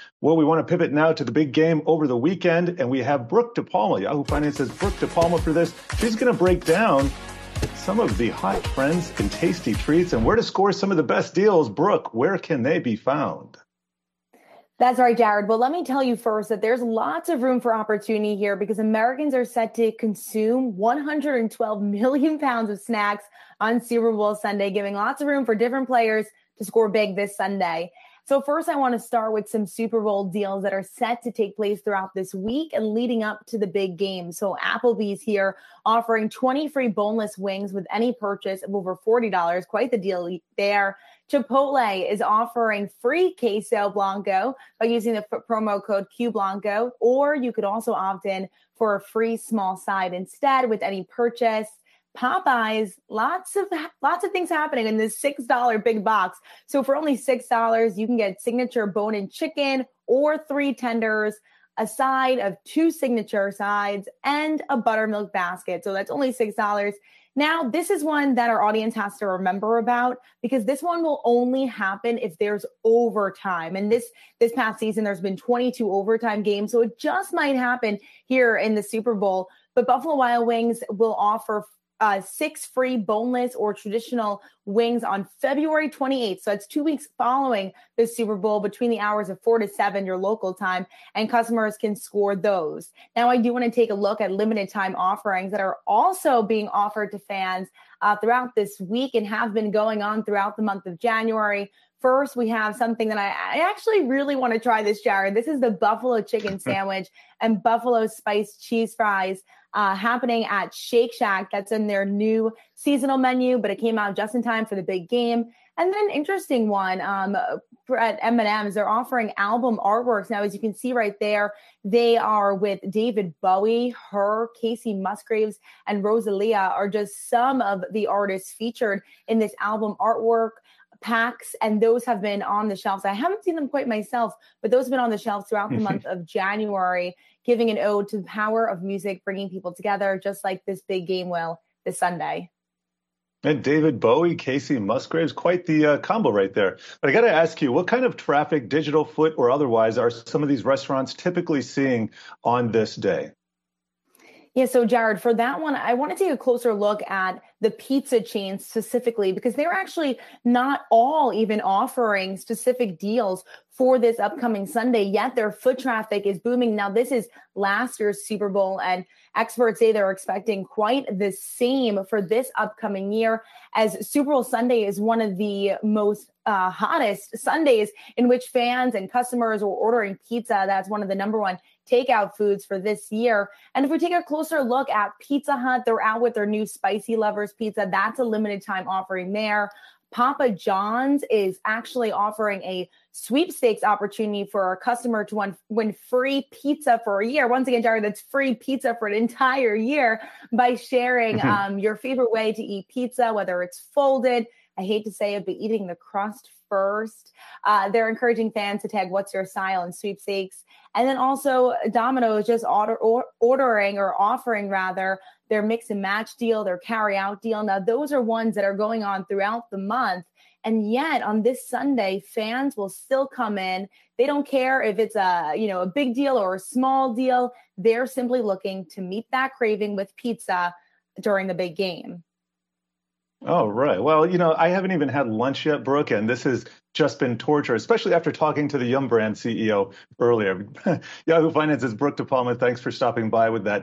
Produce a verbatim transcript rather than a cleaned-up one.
Well, we want to pivot now to the big game over the weekend, and we have Brooke DePalma. Yahoo Finance says Brooke DePalma for this. She's going to break down some of the hot trends and tasty treats and where to score some of the best deals. Brooke, where can they be found? That's right, Jared. Well, let me tell you first that there's lots of room for opportunity here because Americans are set to consume one hundred twelve million pounds of snacks on Super Bowl Sunday, giving lots of room for different players to score big this Sunday. So first, I want to start with some Super Bowl deals that are set to take place throughout this week and leading up to the big game. So Applebee's here offering twenty free boneless wings with any purchase of over forty dollars. Quite the deal there. Chipotle is offering free queso blanco by using the f- promo code Q Blanco, or you could also opt in for a free small side instead with any purchase. Popeyes, lots of lots of things happening in this six dollar big box. So for only six dollars, you can get signature bone-in chicken or three tenders, a side of two signature sides, and a buttermilk basket. So that's only six dollars. Now, this is one that our audience has to remember about because this one will only happen if there's overtime. And this this past season, there's been twenty-two overtime games, so it just might happen here in the Super Bowl. But Buffalo Wild Wings will offer Uh, six free boneless or traditional wings on February twenty-eighth. So that's two weeks following the Super Bowl between the hours of four to seven, your local time, and customers can score those. Now, I do want to take a look at limited time offerings that are also being offered to fans uh, throughout this week and have been going on throughout the month of January. First, we have something that I, I actually really want to try this, Jared. This is the buffalo chicken sandwich and buffalo spice cheese fries uh, happening at Shake Shack. That's in their new seasonal menu, but it came out just in time for the big game. And then an interesting one um, at M and M's, they're offering album artworks. Now, as you can see right there, they are with David Bowie, her, Casey Musgraves, and Rosalia are just some of the artists featured in this album artwork packs, and those have been on the shelves. I haven't seen them quite myself, but those have been on the shelves throughout the month of January, giving an ode to the power of music, bringing people together, just like this big game will this Sunday. And David Bowie, Casey Musgraves, quite the uh, combo right there. But I got to ask you, what kind of traffic, digital, foot, or otherwise, are some of these restaurants typically seeing on this day? Yeah, so Jared, for that one, I want to take a closer look at the pizza chains specifically, because they're actually not all even offering specific deals for this upcoming Sunday, yet their foot traffic is booming. Now, this is last year's Super Bowl, and experts say they're expecting quite the same for this upcoming year, as Super Bowl Sunday is one of the most uh, hottest Sundays in which fans and customers are ordering pizza. That's one of the number one takeout foods for this year. And if we take a closer look at Pizza Hut, they're out with their new Spicy Lovers pizza. That's a limited time offering there. Papa John's is actually offering a sweepstakes opportunity for a customer to win, win free pizza for a year. Once again, Jared, that's free pizza for an entire year by sharing mm-hmm. um, your favorite way to eat pizza, whether it's folded. I hate to say it, but eating the crust first. Uh, they're encouraging fans to tag what's your style and sweepstakes. And then also Domino's just order, or, ordering or offering rather their mix and match deal, their carry out deal. Now, those are ones that are going on throughout the month. And yet on this Sunday, fans will still come in. They don't care if it's a, you know, a big deal or a small deal. They're simply looking to meet that craving with pizza during the big game. Oh, right. Well, you know, I haven't even had lunch yet, Brooke, and this has just been torture, especially after talking to the Yum Brand C E O earlier. Yahoo Finance's Brooke DePalma, thanks for stopping by with that.